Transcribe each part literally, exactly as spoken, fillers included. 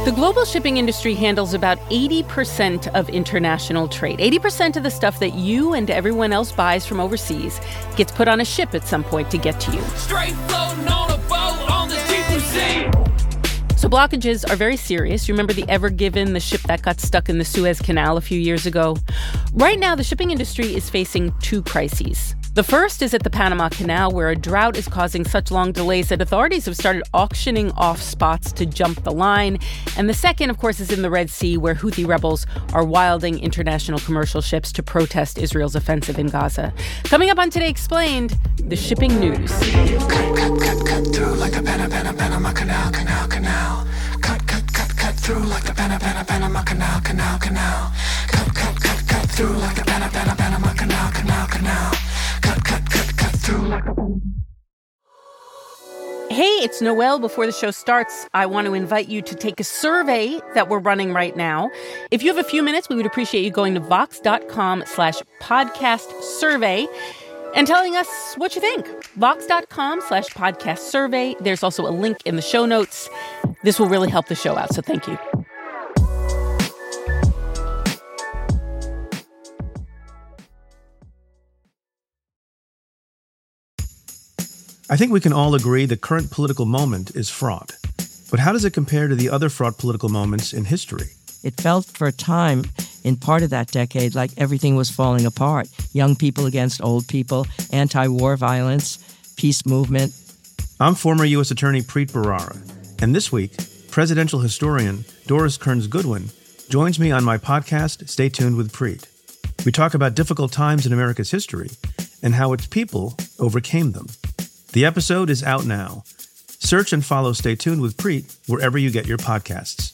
The global shipping industry handles about eighty percent of international trade. eighty percent of the stuff that you and everyone else buys from overseas gets put on a ship at some point to get to you. Straight floating on a boat on the deep blue sea. So blockages are very serious. You remember the Ever Given, the ship that got stuck in the Suez Canal a few years ago? Right now, the shipping industry is facing two crises. The first is at the Panama Canal, where a drought is causing such long delays that authorities have started auctioning off spots to jump the line. And the second, of course, is in the Red Sea, where Houthi rebels are wilding international commercial ships to protest Israel's offensive in Gaza. Coming up on Today Explained, the shipping news. Cut, cut, cut, cut through like the Pana, Pana, Panama Canal, Canal, Canal. Cut, cut, cut, cut through like the Pana, Pana, Panama Canal, Canal, Canal. Cut, cut, cut, cut through like the Pana, Pana, Panama Canal, Canal, Canal. Cut, cut, cut, cut through like a... Hey, it's Noelle. Before the show starts, I want to invite you to take a survey that we're running right now. If you have a few minutes, we would appreciate you going to vox.com slash podcast survey and telling us what you think. Vox.com slash podcast survey. There's also a link in the show notes. This will really help the show out, so thank you. I think we can all agree the current political moment is fraught. But how does it compare to the other fraught political moments in history? It felt for a time in part of that decade like everything was falling apart. Young people against old people, anti-war violence, peace movement. I'm former U S Attorney Preet Bharara, and this week, presidential historian Doris Kearns Goodwin joins me on my podcast, Stay Tuned with Preet. We talk about difficult times in America's history and how its people overcame them. The episode is out now. Search and follow Stay Tuned with Preet wherever you get your podcasts.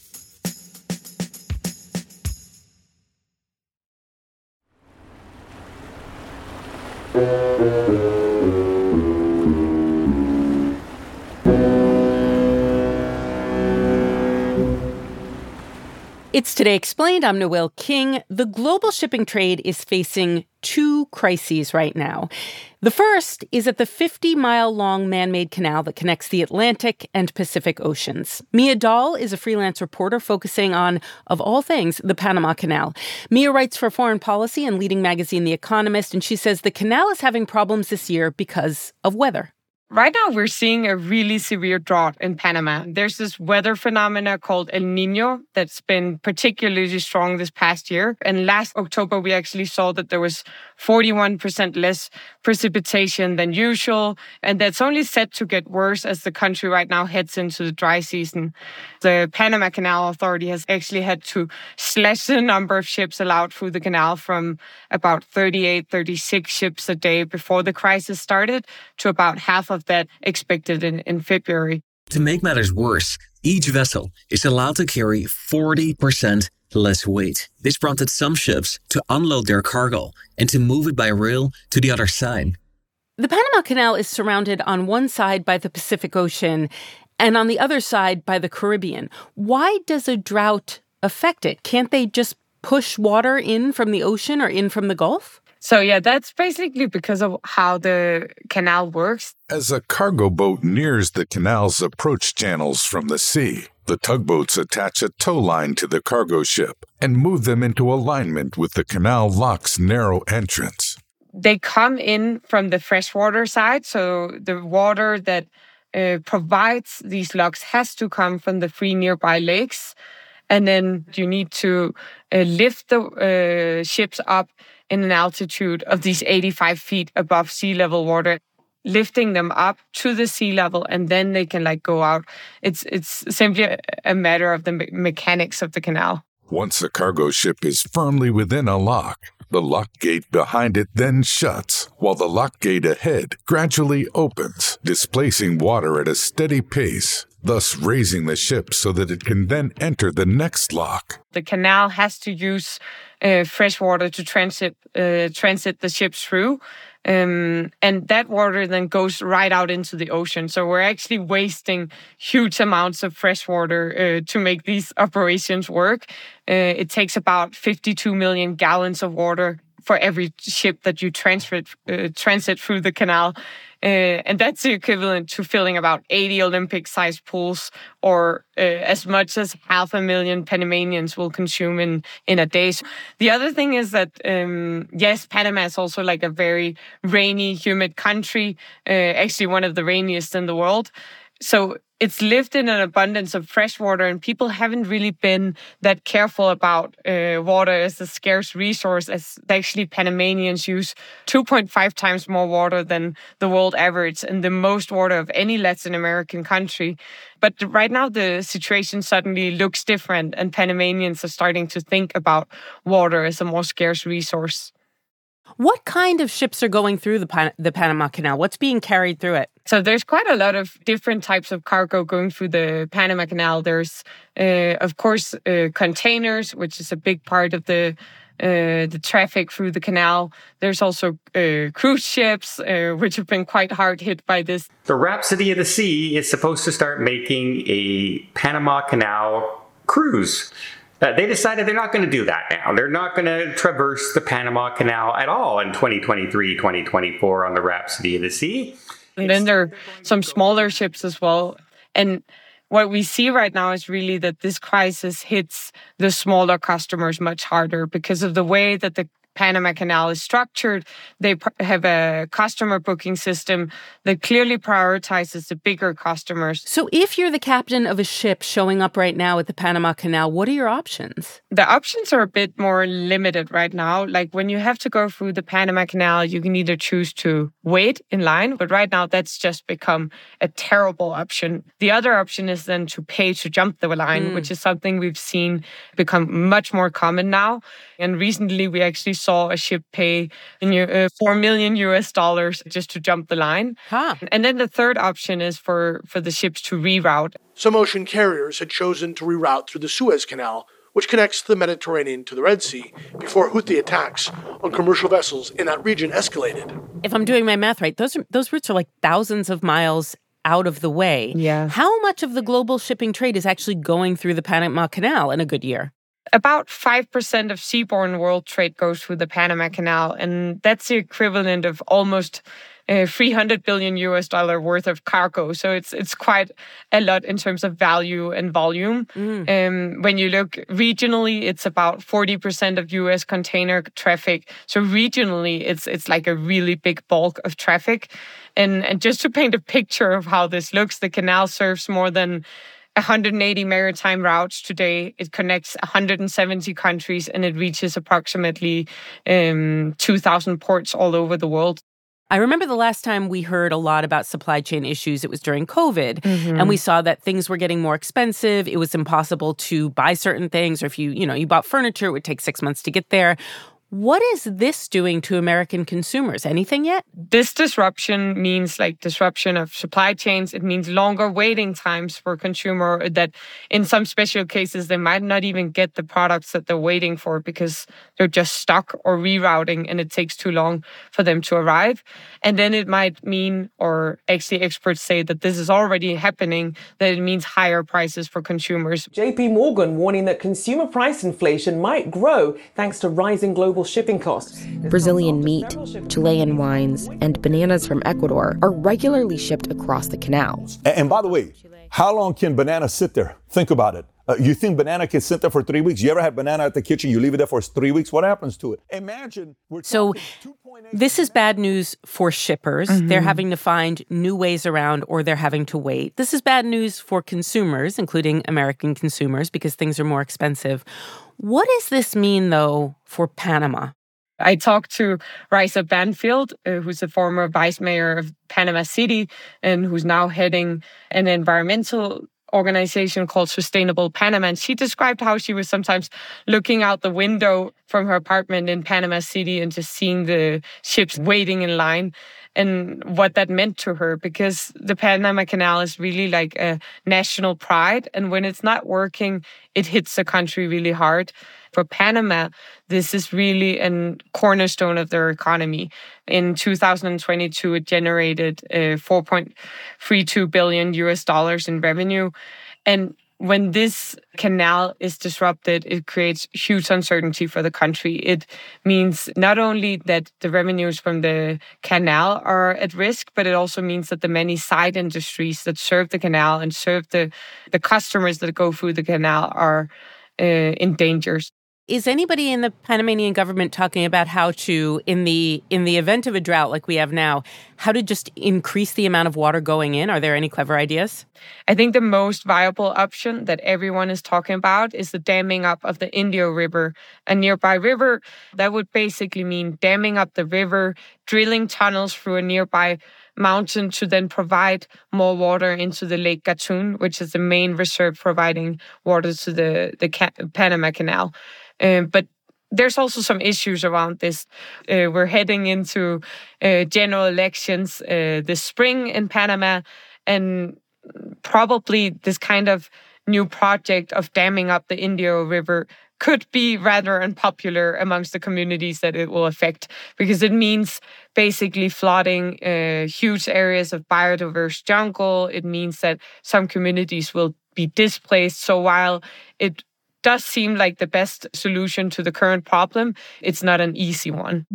It's Today Explained. I'm Noelle King. The global shipping trade is facing two crises right now. The first is at the fifty-mile-long man-made canal that connects the Atlantic and Pacific Oceans. Mia Dahl is a freelance reporter focusing on, of all things, the Panama Canal. Mia writes for Foreign Policy and leading magazine The Economist, and she says the canal is having problems this year because of weather. Right now, we're seeing a really severe drought in Panama. There's this weather phenomena called El Niño that's been particularly strong this past year. And last October, we actually saw that there was forty-one percent less precipitation than usual. And that's only set to get worse as the country right now heads into the dry season. The Panama Canal Authority has actually had to slash the number of ships allowed through the canal from about thirty-eight, thirty-six ships a day before the crisis started to about half of that expected in, in February. To make matters worse, each vessel is allowed to carry forty percent less weight. This prompted some ships to unload their cargo and to move it by rail to the other side. The Panama Canal is surrounded on one side by the Pacific Ocean and on the other side by the Caribbean. Why does a drought affect it? Can't they just push water in from the ocean or in from the Gulf? So, yeah, that's basically because of how the canal works. As a cargo boat nears the canal's approach channels from the sea, the tugboats attach a tow line to the cargo ship and move them into alignment with the canal lock's narrow entrance. They come in from the freshwater side, so the water that uh, provides these locks has to come from the three nearby lakes. And then you need to uh, lift the uh, ships up in an altitude of these eighty-five feet above sea level water, lifting them up to the sea level, and then they can like go out. It's it's simply a, a matter of the me- mechanics of the canal. Once a cargo ship is firmly within a lock, the lock gate behind it then shuts, while the lock gate ahead gradually opens, displacing water at a steady pace, thus raising the ship so that it can then enter the next lock. The canal has to use uh, fresh water to transit uh, transit the ships through, um, and that water then goes right out into the ocean. So we're actually wasting huge amounts of fresh water uh, to make these operations work. Uh, it takes about fifty-two million gallons of water for every ship that you transfer, uh, transit through the canal. Uh, and that's the equivalent to filling about eighty Olympic-sized pools, or uh, as much as half a million Panamanians will consume in, in a day. So the other thing is that, um, yes, Panama is also like a very rainy, humid country, uh, actually one of the rainiest in the world. So it's lived in an abundance of fresh water, and people haven't really been that careful about uh, water as a scarce resource, as actually Panamanians use two point five times more water than the world average and the most water of any Latin American country. But right now, the situation suddenly looks different, and Panamanians are starting to think about water as a more scarce resource. What kind of ships are going through the, Pan- the Panama Canal? What's being carried through it? So there's quite a lot of different types of cargo going through the Panama Canal. There's, uh, of course, uh, containers, which is a big part of the uh, the traffic through the canal. There's also uh, cruise ships, uh, which have been quite hard hit by this. The Rhapsody of the Sea is supposed to start making a Panama Canal cruise. Uh, they decided they're not going to do that now. They're not going to traverse the Panama Canal at all in twenty twenty-three, twenty twenty-four on the Rhapsody of the Sea. And then there are some smaller ships as well. And what we see right now is really that this crisis hits the smaller customers much harder because of the way that the Panama Canal is structured. They have a customer booking system that clearly prioritizes the bigger customers. So if you're the captain of a ship showing up right now at the Panama Canal, what are your options? The options are a bit more limited right now. Like when you have to go through the Panama Canal, you can either choose to wait in line, but right now that's just become a terrible option. The other option is then to pay to jump the line, mm. which is something we've seen become much more common now. And recently we actually saw a ship pay uh, four million U S dollars just to jump the line. Huh. And then the third option is for, for the ships to reroute. Some ocean carriers had chosen to reroute through the Suez Canal, which connects the Mediterranean to the Red Sea, before Houthi attacks on commercial vessels in that region escalated. If I'm doing my math right, those are, those routes are like thousands of miles out of the way. Yeah. How much of the global shipping trade is actually going through the Panama Canal in a good year? About five percent of seaborne world trade goes through the Panama Canal, and that's the equivalent of almost uh, three hundred billion U S dollar worth of cargo. So it's it's quite a lot in terms of value and volume. Mm. Um, when you look regionally, it's about forty percent of U S container traffic. So regionally, it's it's like a really big bulk of traffic. And, and just to paint a picture of how this looks, the canal serves more than one hundred eighty maritime routes today. It connects one hundred seventy countries, and it reaches approximately um, two thousand ports all over the world. I remember the last time we heard a lot about supply chain issues, it was during COVID. Mm-hmm. And we saw that things were getting more expensive. It was impossible to buy certain things. Or if you, you know, you bought furniture, it would take six months to get there. What is this doing to American consumers? Anything yet? This disruption means like disruption of supply chains. It means longer waiting times for consumer, that in some special cases, they might not even get the products that they're waiting for because they're just stuck or rerouting and it takes too long for them to arrive. And then it might mean, or actually experts say that this is already happening, that it means higher prices for consumers. J P Morgan warning that consumer price inflation might grow thanks to rising global shipping costs. Brazilian meat, Chilean wines, and bananas from Ecuador are regularly shipped across the canal. And, and by the way, how long can bananas sit there? Think about it. Uh, you think banana can sit there for three weeks? You ever have banana at the kitchen, you leave it there for three weeks? What happens to it? Imagine. We're so this is bad news for shippers. Mm-hmm. They're having to find new ways around, or they're having to wait. This is bad news for consumers, including American consumers, because things are more expensive. What does this mean, though, for Panama? I talked to Raisa Banfield, uh, who's the former vice mayor of Panama City and who's now heading an environmental organization called Sustainable Panama. And she described how she was sometimes looking out the window from her apartment in Panama City and just seeing the ships waiting in line, and what that meant to her, because the Panama Canal is really like a national pride. And when it's not working, it hits the country really hard. For Panama, this is really a cornerstone of their economy. In two thousand twenty-two, it generated uh, four point three two billion U S dollars in revenue. And when this canal is disrupted, it creates huge uncertainty for the country. It means not only that the revenues from the canal are at risk, but it also means that the many side industries that serve the canal and serve the, the customers that go through the canal are uh, in danger. Is anybody in the Panamanian government talking about how to, in the in the event of a drought like we have now, how to just increase the amount of water going in? Are there any clever ideas? I think the most viable option that everyone is talking about is the damming up of the Indio River, a nearby river. That would basically mean damming up the river, drilling tunnels through a nearby mountain to then provide more water into the Lake Gatun, which is the main reserve providing water to the, the Ca- Panama Canal. Um, but there's also some issues around this. Uh, we're heading into uh, general elections uh, this spring in Panama, and probably this kind of new project of damming up the Indio River could be rather unpopular amongst the communities that it will affect, because it means basically flooding uh, huge areas of biodiverse jungle. It means that some communities will be displaced. So while it does seem like the best solution to the current problem, it's not an easy one.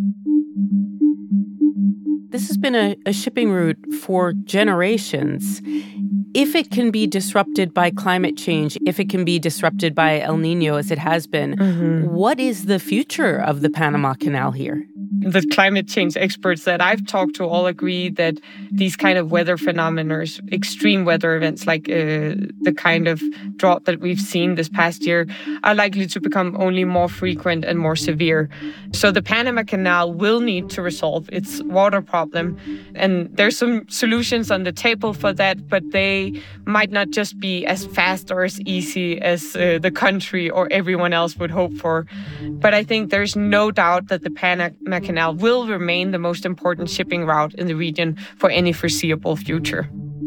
This has been a, a shipping route for generations. If it can be disrupted by climate change, if it can be disrupted by El Nino as it has been, mm-hmm. what is the future of the Panama Canal here? The climate change experts that I've talked to all agree that these kind of weather phenomena, extreme weather events like uh, the kind of drought that we've seen this past year, are likely to become only more frequent and more severe. So the Panama Canal will need to resolve its water problem. And there's some solutions on the table for that, but they might not just be as fast or as easy as uh, the country or everyone else would hope for. But I think there's no doubt that the Panama Canal will remain the most important shipping route in the region for any foreseeable future.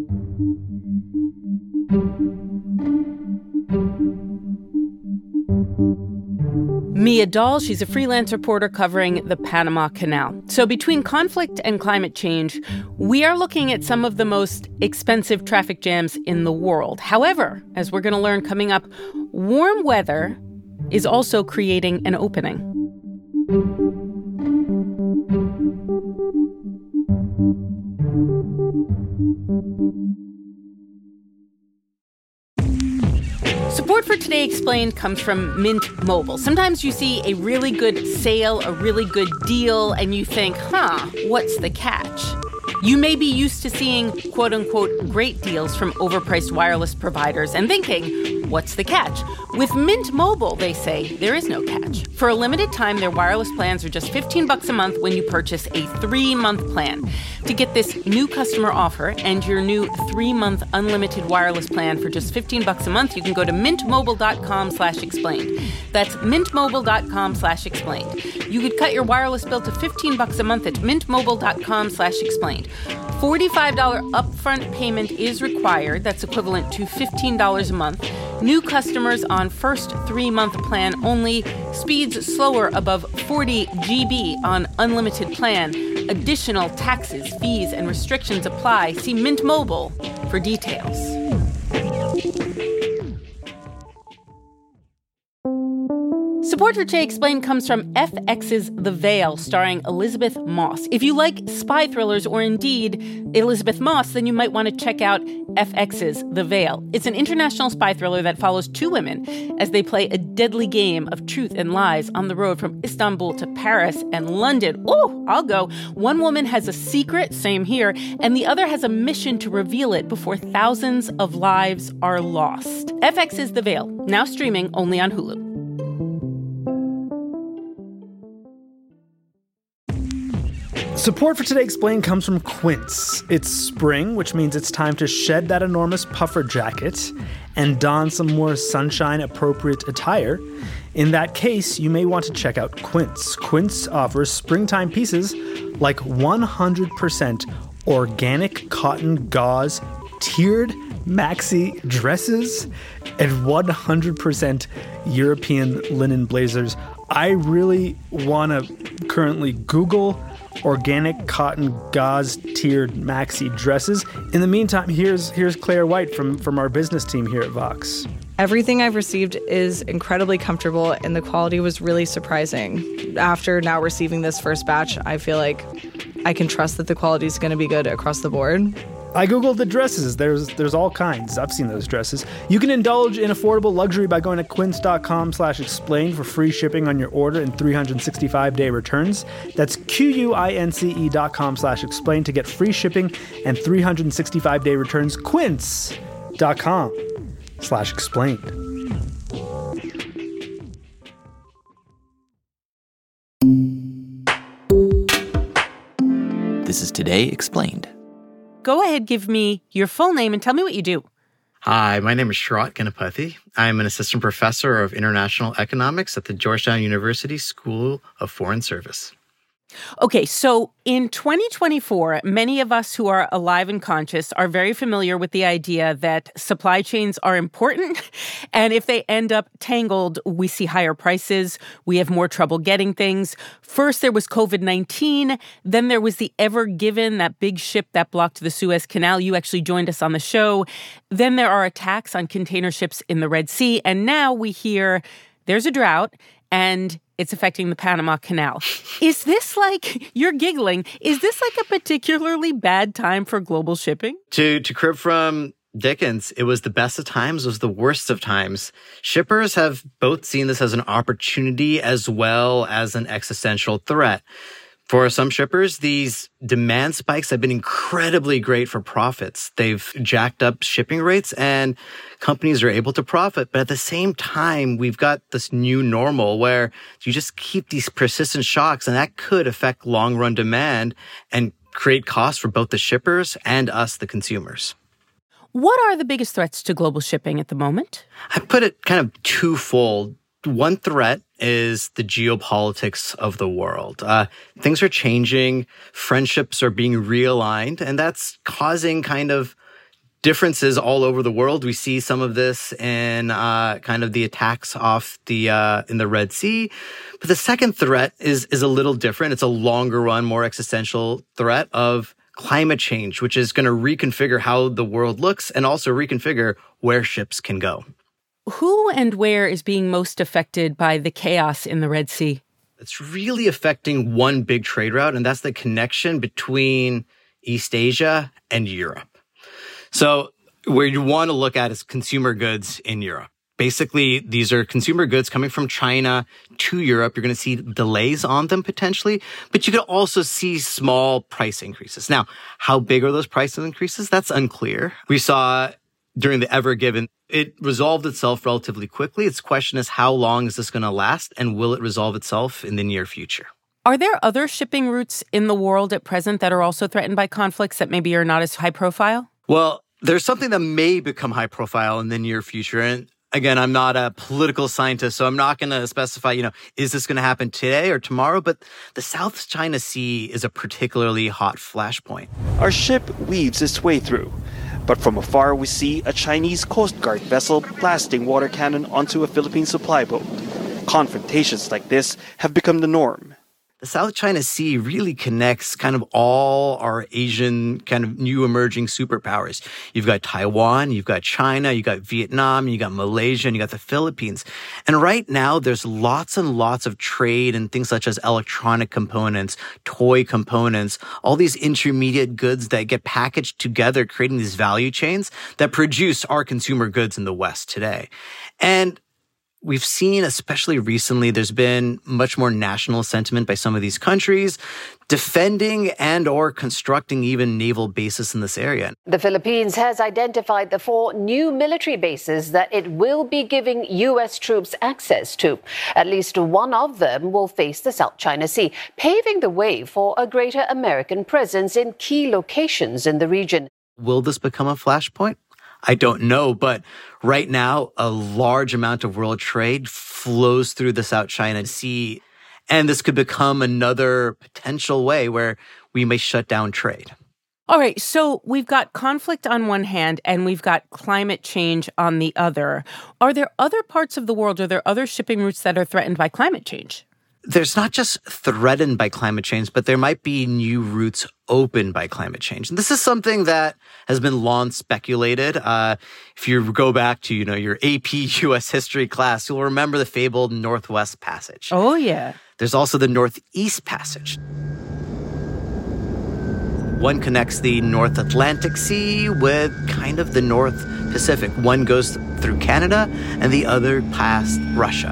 Mia Dahl, she's a freelance reporter covering the Panama Canal. So between conflict and climate change, we are looking at some of the most expensive traffic jams in the world. However, as we're going to learn coming up, warm weather is also creating an opening. Support for Today Explained comes from Mint Mobile. Sometimes you see a really good sale, a really good deal, and you think, huh, what's the catch? You may be used to seeing quote-unquote great deals from overpriced wireless providers and thinking, what's the catch? With Mint Mobile, they say, there is no catch. For a limited time, their wireless plans are just fifteen bucks a month when you purchase a three-month plan. To get this new customer offer and your new three-month unlimited wireless plan for just fifteen bucks a month, you can go to mintmobile.com slash explained. That's mintmobile.com slash explained. You could cut your wireless bill to fifteen bucks a month at mintmobile.com slash explained. forty-five dollars upfront payment is required. That's equivalent to fifteen dollars a month. New customers on first three-month plan only. Speeds slower above forty gigabytes on unlimited plan. Additional taxes, fees, and restrictions apply. See Mint Mobile for details. Support for Today Explained comes from F X's The Veil, starring Elizabeth Moss. If you like spy thrillers or indeed Elizabeth Moss, then you might want to check out F X's The Veil. It's an international spy thriller that follows two women as they play a deadly game of truth and lies on the road from Istanbul to Paris and London. Oh, I'll go. One woman has a secret, same here, and the other has a mission to reveal it before thousands of lives are lost. F X's The Veil, now streaming only on Hulu. Support for Today Explained comes from Quince. It's spring, which means it's time to shed that enormous puffer jacket and don some more sunshine-appropriate attire. In that case, you may want to check out Quince. Quince offers springtime pieces like one hundred percent organic cotton gauze, tiered maxi dresses, and one hundred percent European linen blazers. I really want to currently Google organic cotton gauze-tiered maxi dresses. In the meantime, here's here's Claire White from, from our business team here at Vox. Everything I've received is incredibly comfortable, and the quality was really surprising. After now receiving this first batch, I feel like I can trust that the quality is going to be good across the board. I googled the dresses. There's there's all kinds. I've seen those dresses. You can indulge in affordable luxury by going to quince.com slash explain for free shipping on your order and three hundred sixty-five day returns. That's Q-U-I-N-C-E dot com slash explain to get free shipping and three hundred sixty-five day returns. Quince.com slash explained. This is Today Explained. Go ahead, give me your full name and tell me what you do. Hi, my name is Sharat Ganapathy. I'm an assistant professor of international economics at the Georgetown University School of Foreign Service. Okay, so in twenty twenty-four, many of us who are alive and conscious are very familiar with the idea that supply chains are important, and if they end up tangled, we see higher prices, we have more trouble getting things. First, there was covid nineteen, then there was the Ever Given, that big ship that blocked the Suez Canal. You actually joined us on the show. Then there are attacks on container ships in the Red Sea, and now we hear there's a drought, and it's affecting the Panama Canal. Is this like, you're giggling, is this like a particularly bad time for global shipping? To to crib from Dickens, it was the best of times, it was the worst of times. Shippers have both seen this as an opportunity as well as an existential threat. For some shippers, these demand spikes have been incredibly great for profits. They've jacked up shipping rates and companies are able to profit. But at the same time, we've got this new normal where you just keep these persistent shocks, and that could affect long-run demand and create costs for both the shippers and us, the consumers. What are the biggest threats to global shipping at the moment? I put it kind of twofold. One threat is the geopolitics of the world. Uh, things are changing, friendships are being realigned, and that's causing kind of differences all over the world. We see some of this in uh, kind of the attacks off the uh, in the Red Sea. But the second threat is is a little different. It's a longer run, more existential threat of climate change, which is going to reconfigure how the world looks and also reconfigure where ships can go. Who and where is being most affected by the chaos in the Red Sea? It's really affecting one big trade route, and that's the connection between East Asia and Europe. So where you want to look at is consumer goods in Europe. Basically, these are consumer goods coming from China to Europe. You're going to see delays on them potentially, but you could also see small price increases. Now, how big are those price increases? That's unclear. We saw during the Ever Given, it resolved itself relatively quickly. Its question is, how long is this going to last, and will it resolve itself in the near future? Are there other shipping routes in the world at present that are also threatened by conflicts that maybe are not as high profile? Well, there's something that may become high profile in the near future. And again, I'm not a political scientist, so I'm not going to specify, you know, is this going to happen today or tomorrow? But the South China Sea is a particularly hot flashpoint. Our ship weaves its way through. But from afar, we see a Chinese Coast Guard vessel blasting water cannon onto a Philippine supply boat. Confrontations like this have become the norm. The South China Sea really connects kind of all our Asian kind of new emerging superpowers. You've got Taiwan, you've got China, you've got Vietnam, you got Malaysia, and you got the Philippines. And right now, there's lots and lots of trade in things such as electronic components, toy components, all these intermediate goods that get packaged together, creating these value chains that produce our consumer goods in the West today. And we've seen, especially recently, there's been much more national sentiment by some of these countries defending and or constructing even naval bases in this area. The Philippines has identified the four new military bases that it will be giving U S troops access to. At least one of them will face the South China Sea, paving the way for a greater American presence in key locations in the region. Will this become a flashpoint? I don't know, but right now, a large amount of world trade flows through the South China Sea, and this could become another potential way where we may shut down trade. All right, so we've got conflict on one hand, and we've got climate change on the other. Are there other parts of the world, are there other shipping routes that are threatened by climate change? there's not just threatened by climate change, but there might be new routes opened by climate change. And this is something that has been long speculated. Uh, if you go back to, you know, your A P U S history class, you'll remember the fabled Northwest Passage. Oh, yeah. There's also the Northeast Passage. One connects the North Atlantic Sea with kind of the North Pacific. One goes through Canada and the other past Russia.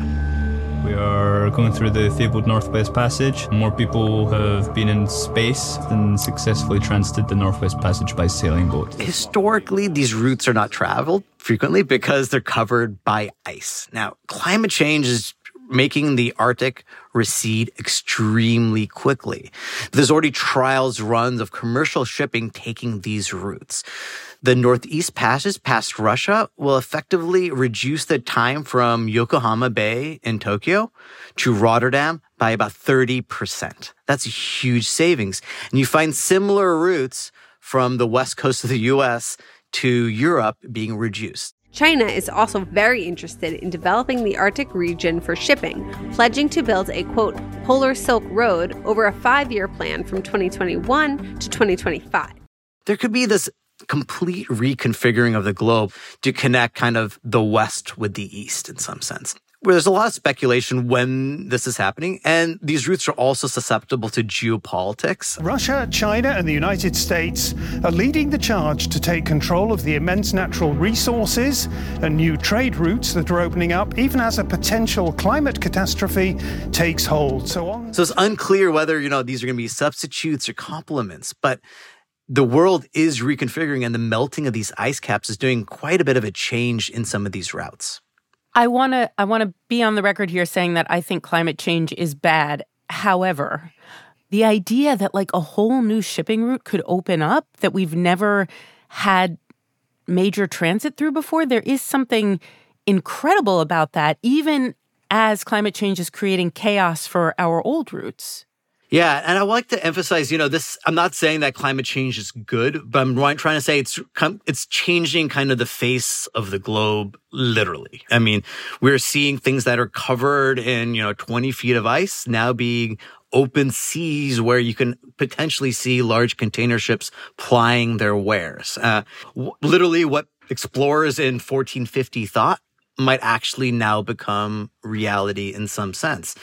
We are going through the fabled Northwest Passage. More people have been in space than successfully transited the Northwest Passage by sailing boat. Historically, these routes are not traveled frequently because they're covered by ice. Now, climate change is making the Arctic recede extremely quickly. There's already trials runs of commercial shipping taking these routes. The Northeast Passage past Russia will effectively reduce the time from Yokohama Bay in Tokyo to Rotterdam by about thirty percent. That's a huge savings. And you find similar routes from the west coast of the U S to Europe being reduced. China is also very interested in developing the Arctic region for shipping, pledging to build a, quote, Polar Silk Road over a five-year plan from twenty twenty-one to twenty twenty-five. There could be this complete reconfiguring of the globe to connect kind of the West with the East in some sense. Where there's a lot of speculation when this is happening, and these routes are also susceptible to geopolitics. Russia, China, and the United States are leading the charge to take control of the immense natural resources and new trade routes that are opening up, even as a potential climate catastrophe takes hold. So on. So it's unclear whether, you know, these are going to be substitutes or complements, but the world is reconfiguring, and the melting of these ice caps is doing quite a bit of a change in some of these routes. I want to I want to be on the record here saying that I think climate change is bad. However, the idea that like a whole new shipping route could open up that we've never had major transit through before, there is something incredible about that, even as climate change is creating chaos for our old routes. Yeah, and I would like to emphasize, you know, this, I'm not saying that climate change is good, but I'm trying to say it's it's changing kind of the face of the globe, literally. I mean, we're seeing things that are covered in, you know, twenty feet of ice now being open seas where you can potentially see large container ships plying their wares. Uh, w- literally what explorers in fourteen fifty thought might actually now become reality in some sense.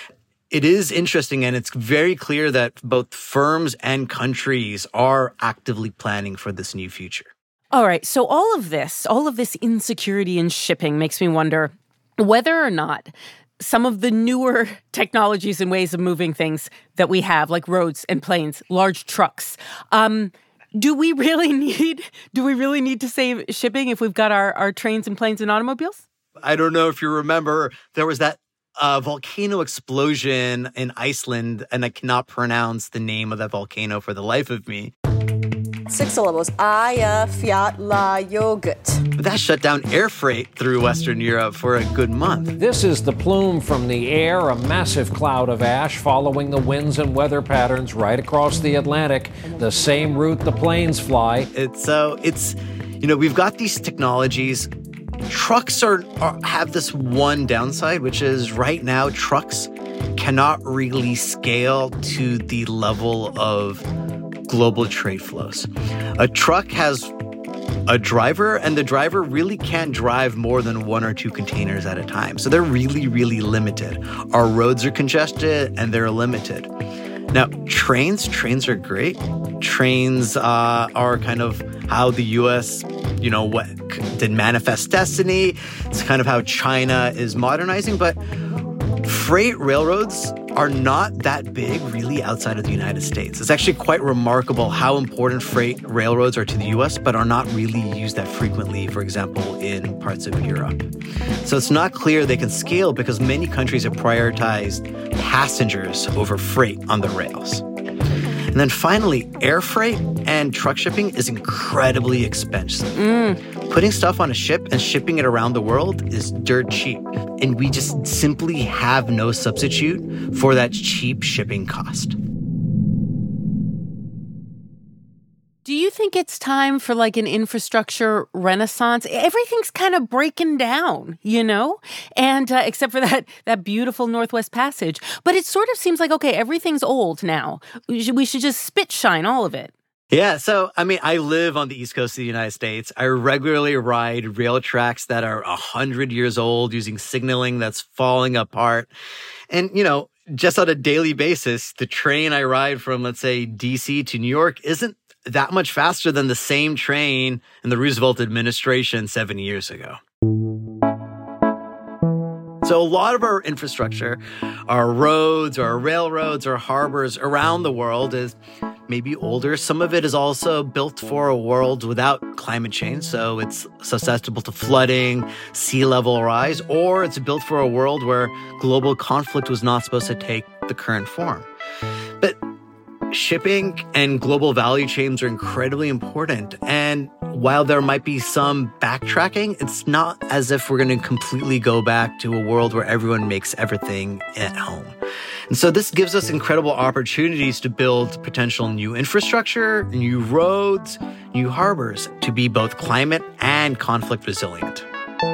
It is interesting, and it's very clear that both firms and countries are actively planning for this new future. All right, so all of this, all of this insecurity in shipping makes me wonder whether or not some of the newer technologies and ways of moving things that we have, like roads and planes, large trucks, um, do we really need, do we really need to save shipping if we've got our, our trains and planes and automobiles? I don't know if you remember, there was that a volcano explosion in Iceland, and I cannot pronounce the name of that volcano for the life of me. Six syllables. Eyjafjallajökull. That shut down air freight through Western Europe for a good month. This is the plume from the air, a massive cloud of ash following the winds and weather patterns right across the Atlantic, the same route the planes fly. It's so, it's, you know, we've got these technologies. Trucks are, are have this one downside, which is right now trucks cannot really scale to the level of global trade flows. A truck has a driver, and the driver really can't drive more than one or two containers at a time. So they're really, really limited. Our roads are congested, and they're limited. Now, trains, trains are great. Trains uh, are kind of how the U S, you know, what did manifest destiny. It's kind of how China is modernizing. But freight railroads are not that big really outside of the United States. It's actually quite remarkable how important freight railroads are to the U S, but are not really used that frequently, for example, in parts of Europe. So it's not clear they can scale because many countries have prioritized passengers over freight on the rails. And then finally, air freight and truck shipping is incredibly expensive. Mm. Putting stuff on a ship and shipping it around the world is dirt cheap. And we just simply have no substitute for that cheap shipping cost. Do you think it's time for like an infrastructure renaissance? Everything's kind of breaking down, you know, and uh, except for that that beautiful Northwest Passage. But it sort of seems like, okay, everything's old now. We should, we should just spit shine all of it. Yeah, so, I mean, I live on the East Coast of the United States. I regularly ride rail tracks that are one hundred years old using signaling that's falling apart. And, you know, just on a daily basis, the train I ride from, let's say, D C to New York isn't that much faster than the same train in the Roosevelt administration seven years ago. So a lot of our infrastructure, our roads, our railroads, our harbors around the world is maybe older. Some of it is also built for a world without climate change, so it's susceptible to flooding, sea level rise, or it's built for a world where global conflict was not supposed to take the current form. But shipping and global value chains are incredibly important. And while there might be some backtracking, it's not as if we're going to completely go back to a world where everyone makes everything at home. And so this gives us incredible opportunities to build potential new infrastructure, new roads, new harbors to be both climate and conflict resilient.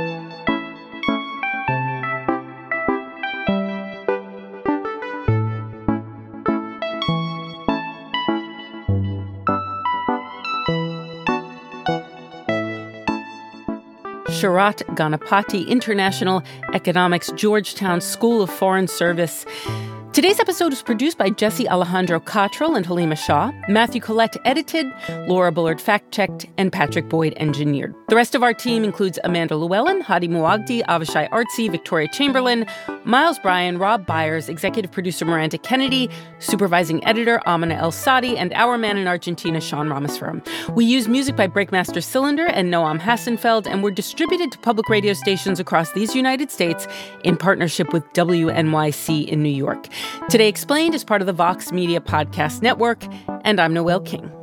Sharath Ganapathy, International Economics, Georgetown School of Foreign Service. Today's episode was produced by Jesse Alejandro Cottrell and Halima Shah. Matthew Collette edited, Laura Bullard fact-checked, and Patrick Boyd engineered. The rest of our team includes Amanda Llewellyn, Hadi Muagdi, Avishai Artsy, Victoria Chamberlain, Miles Bryan, Rob Byers, executive producer Miranda Kennedy, supervising editor Amina El Sadi, and our man in Argentina, Sean Rameswaram. We use music by Breakmaster Cylinder and Noam Hassenfeld, and we're distributed to public radio stations across these United States in partnership with W N Y C in New York. Today Explained is part of the Vox Media Podcast Network, and I'm Noel King.